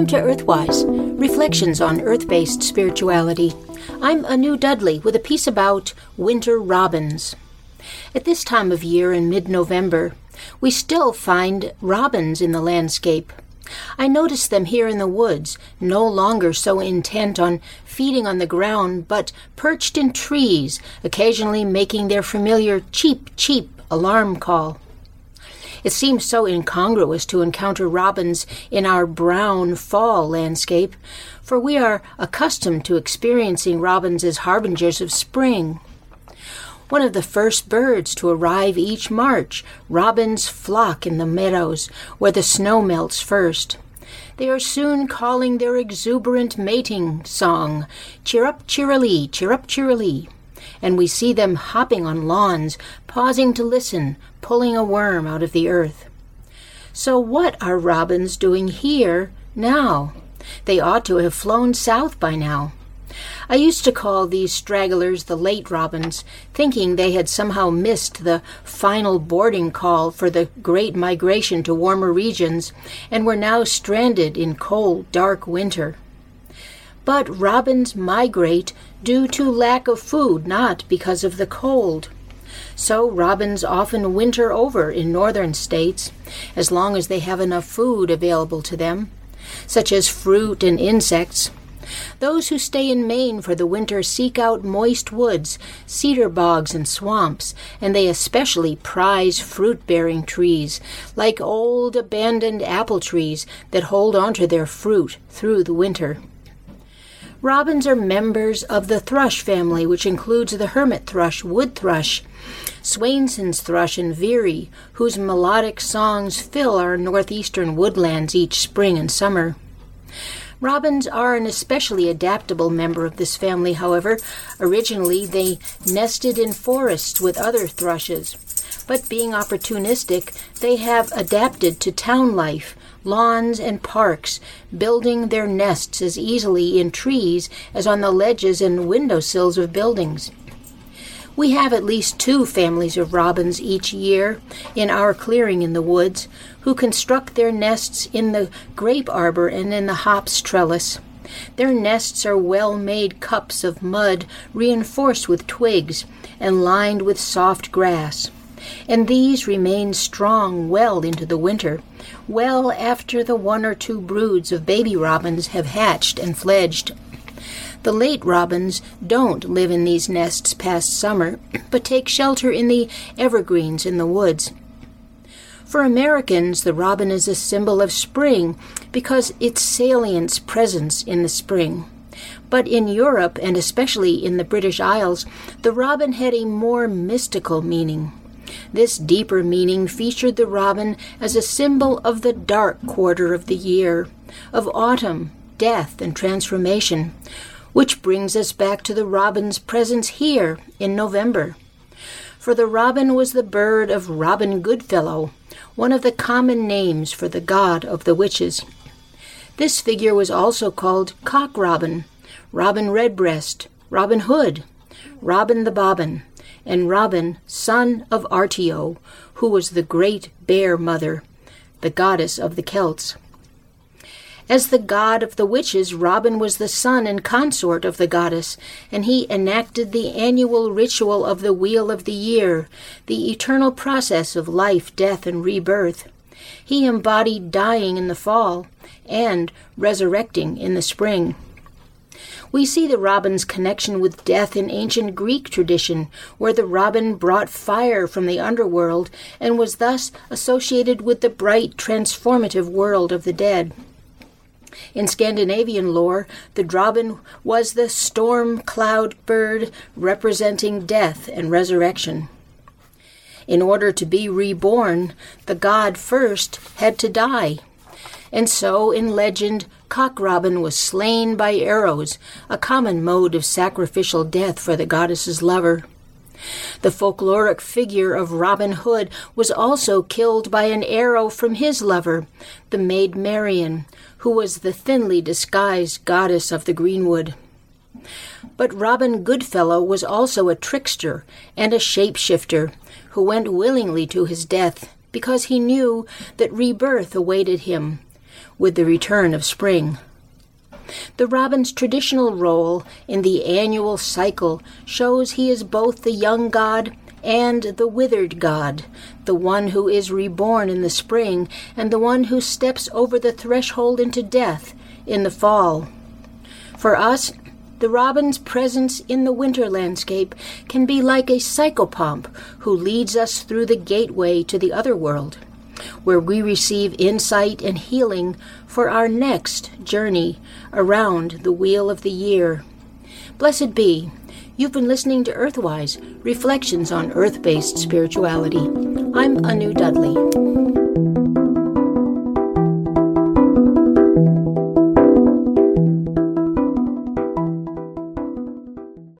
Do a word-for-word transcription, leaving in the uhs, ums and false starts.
Welcome to Earthwise, reflections on earth-based spirituality. I'm Anu Dudley with a piece about winter robins. At this time of year in mid-November, we still find robins in the landscape. I notice them here in the woods, no longer so intent on feeding on the ground, but perched in trees, occasionally making their familiar cheep, cheep alarm call. It seems so incongruous to encounter robins in our brown fall landscape, for we are accustomed to experiencing robins as harbingers of spring. One of the first birds to arrive each March, robins flock in the meadows where the snow melts first. They are soon calling their exuberant mating song, "Cheer-up, cheerily, cheer-up, cheerily." And we see them hopping on lawns, pausing to listen, pulling a worm out of the earth. So what are robins doing here now? They ought to have flown south by now. I used to call these stragglers the late robins, thinking they had somehow missed the final boarding call for the great migration to warmer regions and were now stranded in cold, dark winter. But robins migrate due to lack of food, not because of the cold. So robins often winter over in northern states, as long as they have enough food available to them, such as fruit and insects. Those who stay in Maine for the winter seek out moist woods, cedar bogs, and swamps, and they especially prize fruit-bearing trees, like old abandoned apple trees that hold onto their fruit through the winter. Robins are members of the thrush family, which includes the hermit thrush, wood thrush, Swainson's thrush, and veery, whose melodic songs fill our northeastern woodlands each spring and summer. Robins are an especially adaptable member of this family, however. Originally, they nested in forests with other thrushes, but being opportunistic, they have adapted to town life, lawns, and parks, building their nests as easily in trees as on the ledges and windowsills of buildings. We have at least two families of robins each year in our clearing in the woods, who construct their nests in the grape arbor and in the hops trellis. Their nests are well-made cups of mud reinforced with twigs and lined with soft grass. And these remain strong well into the winter, well after the one or two broods of baby robins have hatched and fledged. The late robins don't live in these nests past summer, but take shelter in the evergreens in the woods. For Americans, the robin is a symbol of spring because its salient presence in the spring. But in Europe, and especially in the British Isles, the robin had a more mystical meaning. This deeper meaning featured the robin as a symbol of the dark quarter of the year, of autumn, death, and transformation, which brings us back to the robin's presence here in November. For the robin was the bird of Robin Goodfellow, one of the common names for the god of the witches. This figure was also called Cock Robin, Robin Redbreast, Robin Hood, Robin the Bobbin, and Robin, son of Artio, who was the great bear mother, the goddess of the Celts. As the god of the witches, Robin was the son and consort of the goddess, and he enacted the annual ritual of the Wheel of the Year, the eternal process of life, death, and rebirth. He embodied dying in the fall and resurrecting in the spring. We see the robin's connection with death in ancient Greek tradition, where the robin brought fire from the underworld and was thus associated with the bright, transformative world of the dead. In Scandinavian lore, the robin was the storm cloud bird representing death and resurrection. In order to be reborn, the god first had to die. And so, in legend, Cock Robin was slain by arrows, a common mode of sacrificial death for the goddess's lover. The folkloric figure of Robin Hood was also killed by an arrow from his lover, the Maid Marian, who was the thinly disguised goddess of the greenwood. But Robin Goodfellow was also a trickster and a shapeshifter who went willingly to his death because he knew that rebirth awaited him, with the return of spring. The robin's traditional role in the annual cycle shows he is both the young god and the withered god, the one who is reborn in the spring and the one who steps over the threshold into death in the fall. For us, the robin's presence in the winter landscape can be like a psychopomp who leads us through the gateway to the other world, where we receive insight and healing for our next journey around the wheel of the year. Blessed be. You've been listening to Earthwise, Reflections on Earth-Based Spirituality. I'm Anu Dudley.